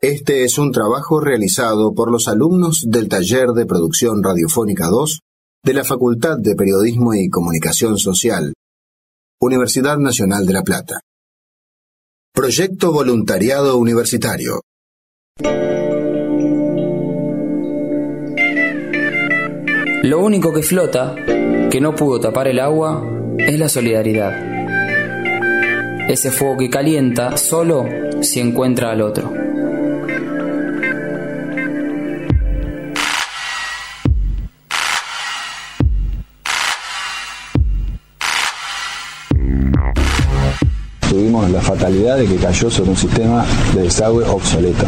Este es un trabajo realizado por los alumnos del Taller de Producción Radiofónica 2 de la Facultad de Periodismo y Comunicación Social, Universidad Nacional de La Plata. Proyecto Voluntariado Universitario. Lo único que flota, que no pudo tapar el agua, es la solidaridad. Ese fuego que calienta solo si encuentra al otro. Tuvimos la fatalidad de que cayó sobre un sistema de desagüe obsoleto.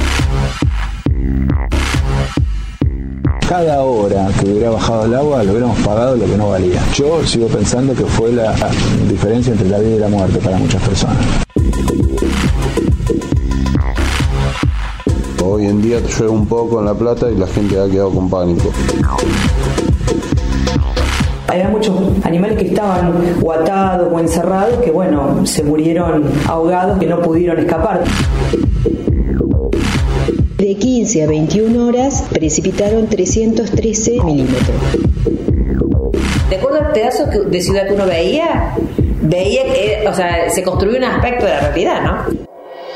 Cada hora que hubiera bajado el agua lo hubiéramos pagado lo que no valía. Yo sigo pensando que fue la diferencia entre la vida y la muerte para muchas personas. Hoy en día llueve un poco en La Plata y la gente ha quedado con pánico. Había muchos animales que estaban o atados o encerrados que, se murieron ahogados, que no pudieron escapar. De 15 a 21 horas precipitaron 313 milímetros. De acuerdo al pedazo de ciudad que uno veía que, se construyó un aspecto de la realidad, ¿no?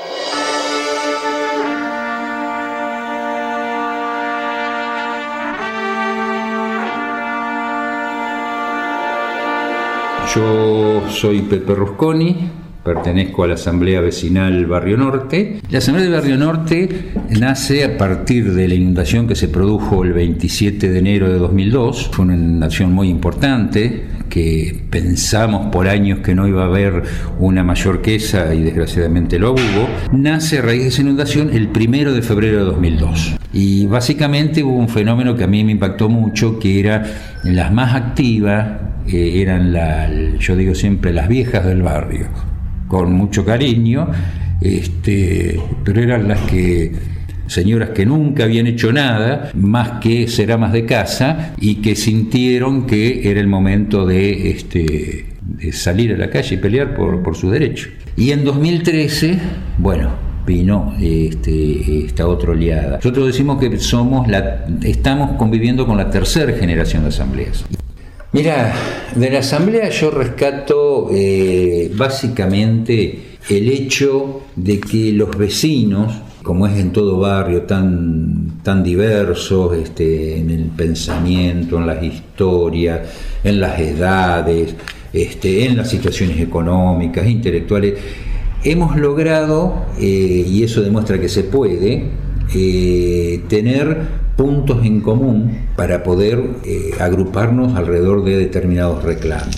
Yo soy Pepe Rusconi, pertenezco a la Asamblea Vecinal Barrio Norte. La Asamblea de Barrio Norte nace a partir de la inundación que se produjo el 27 de enero de 2002. Fue una inundación muy importante, que pensamos por años que no iba a haber una mayor que esa y desgraciadamente lo hubo. Nace a raíz de esa inundación el 1 de febrero de 2002. Y básicamente hubo un fenómeno que a mí me impactó mucho, que era las más activas, eran yo digo siempre las viejas del barrio, con mucho cariño, pero eran señoras que nunca habían hecho nada más que ser amas de casa y que sintieron que era el momento de salir a la calle y pelear por su derecho. Y en 2013, vino esta otra oleada. Nosotros decimos que estamos conviviendo con la tercera generación de asambleas. Mira, de la asamblea yo rescato básicamente el hecho de que los vecinos, como es en todo barrio, tan diversos en el pensamiento, en las historias, en las edades, en las situaciones económicas, intelectuales, hemos logrado, y eso demuestra que se puede, tener puntos en común para poder agruparnos alrededor de determinados reclamos.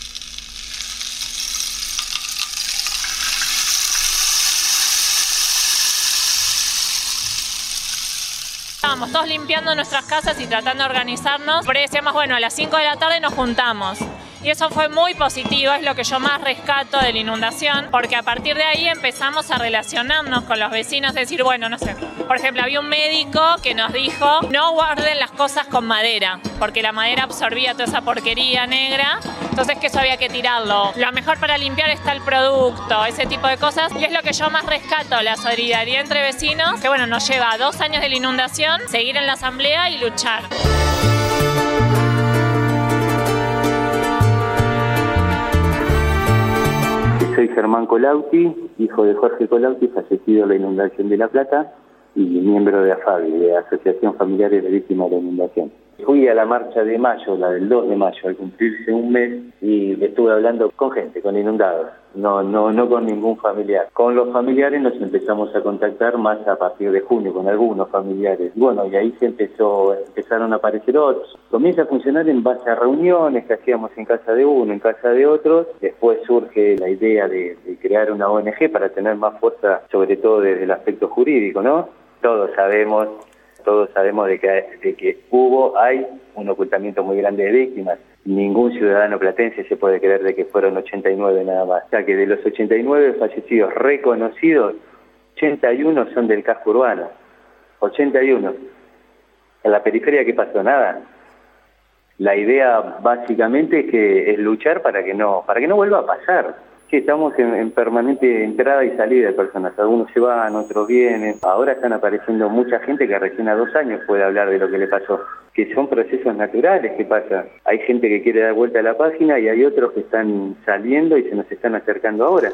Estábamos todos limpiando nuestras casas y tratando de organizarnos. Por ahí decíamos, a las 5 de la tarde nos juntamos. Y eso fue muy positivo, es lo que yo más rescato de la inundación, porque a partir de ahí empezamos a relacionarnos con los vecinos, decir, por ejemplo, había un médico que nos dijo, no guarden las cosas con madera, porque la madera absorbía toda esa porquería negra, entonces que eso había que tirarlo. Lo mejor para limpiar está el producto, ese tipo de cosas, y es lo que yo más rescato, la solidaridad entre vecinos, que nos lleva 2 años de la inundación, seguir en la asamblea y luchar. Soy Germán Colauti, hijo de Jorge Colauti, fallecido en la inundación de La Plata, y miembro de AFAVI, de Asociación Familiares de Víctimas de la Inundación. Fui a la marcha de mayo, la del 2 de mayo, al cumplirse un mes, y estuve hablando con gente, con inundados, no con ningún familiar. Con los familiares nos empezamos a contactar más a partir de junio, con algunos familiares. Y ahí empezaron a aparecer otros. Comienza a funcionar en base a reuniones que hacíamos en casa de uno, en casa de otros. Después surge la idea de crear una ONG para tener más fuerza, sobre todo desde el aspecto jurídico, ¿no? Todos sabemos de que hay un ocultamiento muy grande de víctimas. Ningún ciudadano platense se puede creer de que fueron 89 nada más. O sea que de los 89 fallecidos reconocidos, 81 son del casco urbano. 81. En la periferia, ¿qué pasó? Nada. La idea básicamente es luchar para que no vuelva a pasar. Sí, estamos en permanente entrada y salida de personas. Algunos se van, otros vienen. Ahora están apareciendo mucha gente que recién a 2 años puede hablar de lo que le pasó, que son procesos naturales que pasan. Hay gente que quiere dar vuelta a la página y hay otros que están saliendo y se nos están acercando ahora.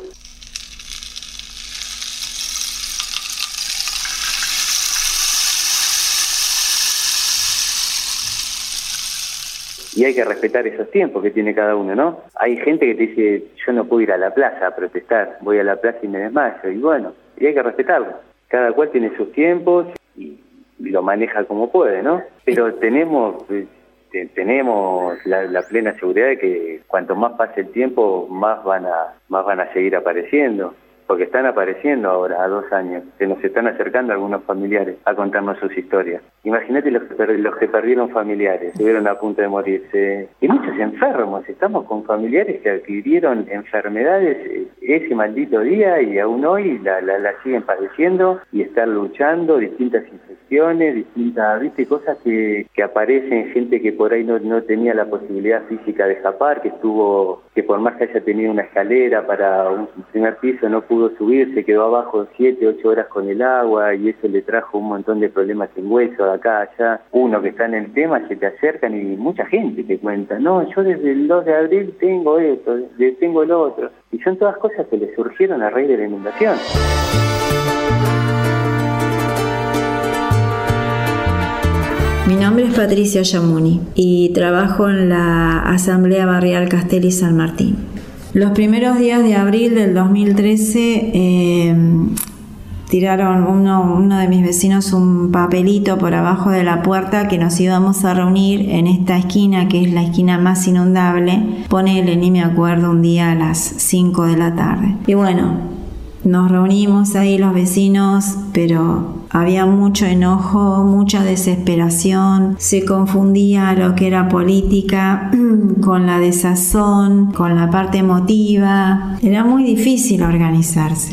Y hay que respetar esos tiempos que tiene cada uno, ¿no? Hay gente que te dice, yo no puedo ir a la plaza a protestar, voy a la plaza y me desmayo. Y bueno, y hay que respetarlo. Cada cual tiene sus tiempos y lo maneja como puede, ¿no? Pero tenemos la plena seguridad de que cuanto más pase el tiempo, más van a seguir apareciendo. Porque están apareciendo ahora, a 2 años, se nos están acercando algunos familiares a contarnos sus historias. Imagínate los que perdieron familiares, estuvieron a punto de morirse. Y muchos enfermos, estamos con familiares que adquirieron enfermedades ese maldito día y aún hoy la siguen padeciendo y están luchando, distintas infecciones, distintas, ¿viste? Cosas que aparecen, gente que por ahí no tenía la posibilidad física de escapar, que por más que haya tenido una escalera para un primer piso no pudo subir, se quedó abajo 7, 8 horas con el agua y eso le trajo un montón de problemas en hueso, de acá, allá. Uno que está en el tema, se te acercan y mucha gente te cuenta, no, yo desde el 2 de abril tengo esto, tengo lo otro. Y son todas cosas que le surgieron a raíz de la inundación. Mi nombre es Patricia Yamuni y trabajo en la Asamblea Barrial Castelli San Martín. Los primeros días de abril del 2013 tiraron uno de mis vecinos un papelito por abajo de la puerta que nos íbamos a reunir en esta esquina, que es la esquina más inundable. Ponele, ni me acuerdo, un día a las 5 de la tarde. Y bueno, nos reunimos ahí los vecinos, pero había mucho enojo, mucha desesperación, se confundía lo que era política con la desazón, con la parte emotiva. Era muy difícil organizarse.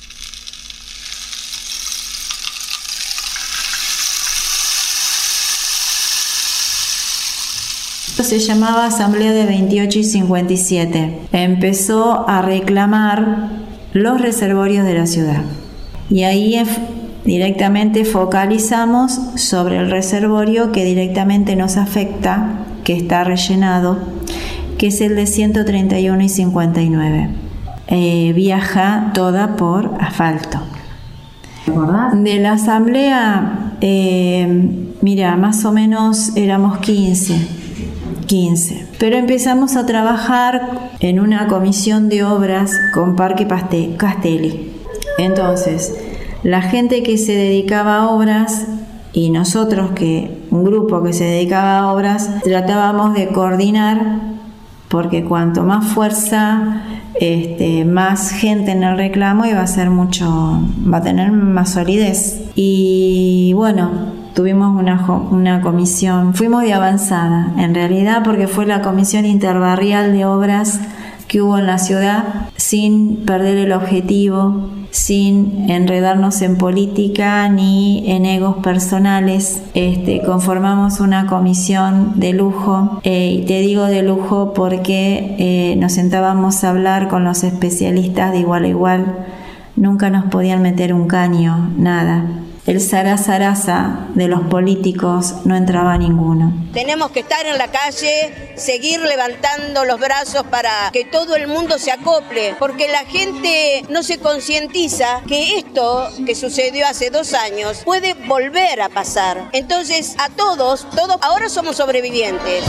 Esto se llamaba Asamblea de 28 y 57. Empezó a reclamar los reservorios de la ciudad. Y ahí directamente focalizamos sobre el reservorio que directamente nos afecta, que está rellenado, que es el de 131 y 59. Viaja toda por asfalto. De la asamblea, mira, más o menos éramos 15. Pero empezamos a trabajar en una comisión de obras con Parque Castelli. Entonces, la gente que se dedicaba a obras y nosotros, un grupo que se dedicaba a obras, tratábamos de coordinar, porque cuanto más fuerza, más gente en el reclamo va a tener más solidez. Y bueno, tuvimos una comisión, fuimos de avanzada en realidad, porque fue la comisión interbarrial de obras que hubo en la ciudad, sin perder el objetivo, sin enredarnos en política ni en egos personales. Conformamos una comisión de lujo, y te digo de lujo porque nos sentábamos a hablar con los especialistas de igual a igual, nunca nos podían meter un caño, nada. El zaraza de los políticos no entraba ninguno. Tenemos que estar en la calle, seguir levantando los brazos para que todo el mundo se acople, porque la gente no se concientiza que esto que sucedió hace 2 años puede volver a pasar. Entonces, a todos ahora somos sobrevivientes.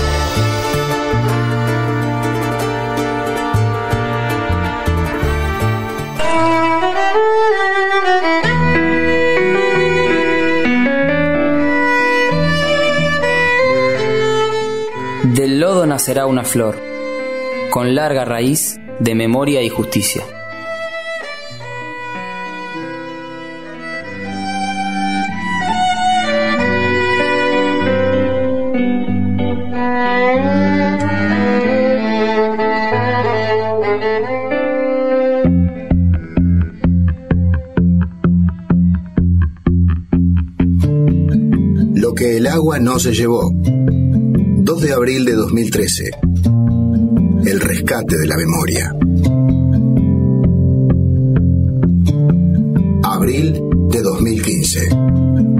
Del lodo nacerá una flor, con larga raíz de memoria y justicia. Lo que el agua no se llevó. 2 de abril de 2013. El rescate de la memoria. abril de 2015.